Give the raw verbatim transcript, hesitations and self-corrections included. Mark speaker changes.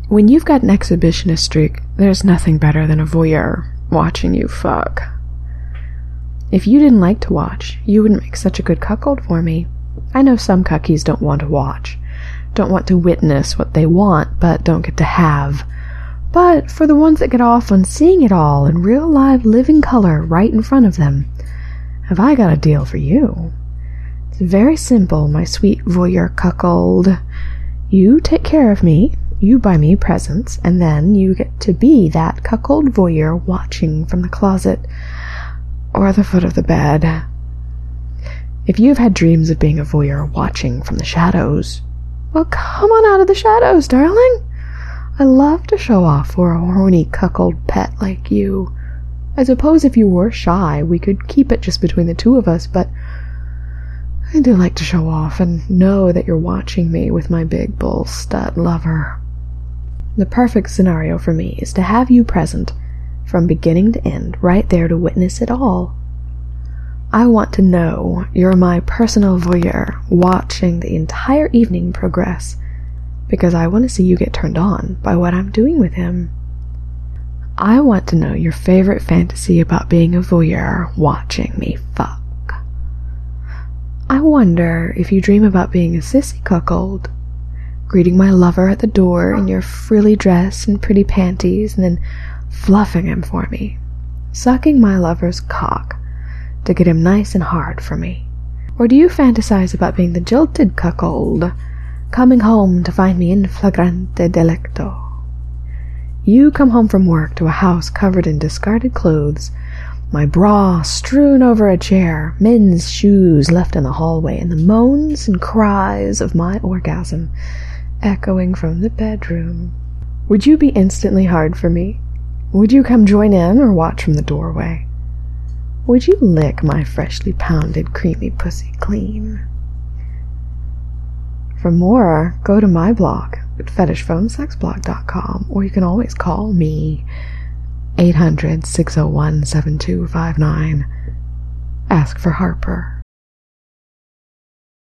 Speaker 1: When you've got an exhibitionist streak, there's nothing better than a voyeur watching you fuck. If you didn't like to watch, you wouldn't make such a good cuckold for me. I know some cuckies don't want to watch, don't want to witness what they want, but don't get to have. But for the ones that get off on seeing it all in real live living color right in front of them, have I got a deal for you. It's very simple, my sweet voyeur cuckold. You take care of me, you buy me presents, and then you get to be that cuckold voyeur watching from the closet or the foot of the bed. If you've had dreams of being a voyeur watching from the shadows, well, come on out of the shadows, darling. I love to show off for a horny cuckold pet like you. I suppose if you were shy, we could keep it just between the two of us, but I do like to show off and know that you're watching me with my big bull stud lover. The perfect scenario for me is to have you present from beginning to end, right there to witness it all. I want to know you're my personal voyeur watching the entire evening progress, because I want to see you get turned on by what I'm doing with him. I want to know your favorite fantasy about being a voyeur watching me fuck. I wonder if you dream about being a sissy cuckold, greeting my lover at the door in your frilly dress and pretty panties, and then fluffing him for me, sucking my lover's cock to get him nice and hard for me. Or do you fantasize about being the jilted cuckold, coming home to find me in flagrante delicto? You come home from work to a house covered in discarded clothes, my bra strewn over a chair, men's shoes left in the hallway, and the moans and cries of my orgasm echoing from the bedroom. Would you be instantly hard for me? Would you come join in or watch from the doorway? Would you lick my freshly pounded creamy pussy clean? For more, go to my blog at fetish phone sex blog dot com, or you can always call me eight hundred, six oh one, seven two five nine. Ask for Harper.